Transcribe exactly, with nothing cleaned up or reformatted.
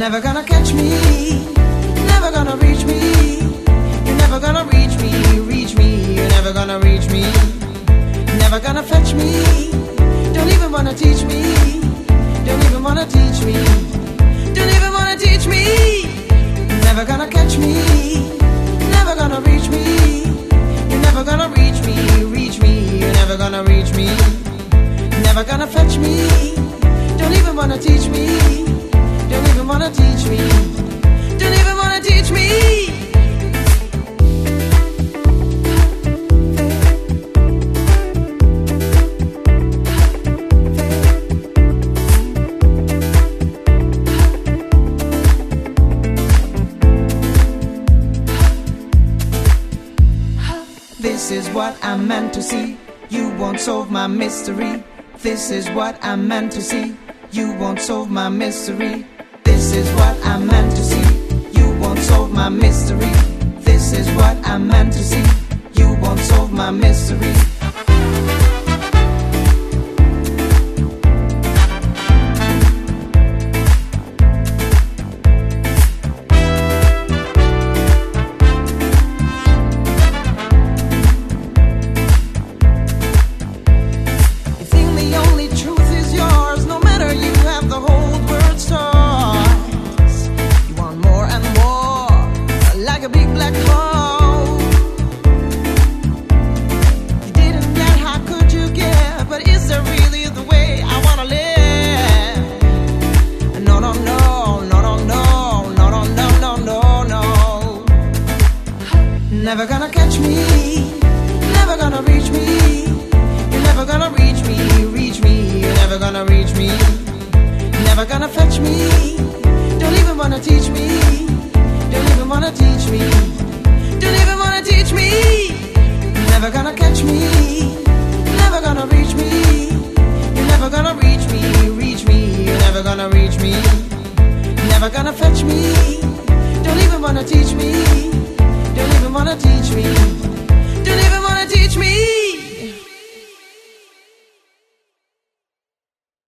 never gonna catch me, never gonna reach me. You're never gonna reach me, reach me. You're never gonna reach me, never gonna fetch me. Don't even wanna teach me, don't even wanna teach me, don't even wanna teach me. Never gonna catch me, never gonna reach me. You're never gonna reach me, reach me. You're never gonna reach me, never gonna fetch me. Don't even wanna teach me, don't even wanna teach me, don't even wanna teach me. This is what I meant to see. You won't solve my mystery. This is what I meant to see. You won't solve my mystery. This is what I meant to see. You won't solve my mystery. This is what I meant to see. You won't solve my mystery. Never gonna catch me, never gonna reach me. You're never gonna reach me, reach me. You're never gonna reach me, never gonna fetch me. Don't even wanna teach me, don't even wanna teach me, don't even wanna teach me. Never gonna catch me, never gonna reach me. You're never gonna reach me, reach me. You're never gonna reach me, never gonna fetch me. Don't even wanna teach me, don't even wanna teach me, don't even wanna teach me.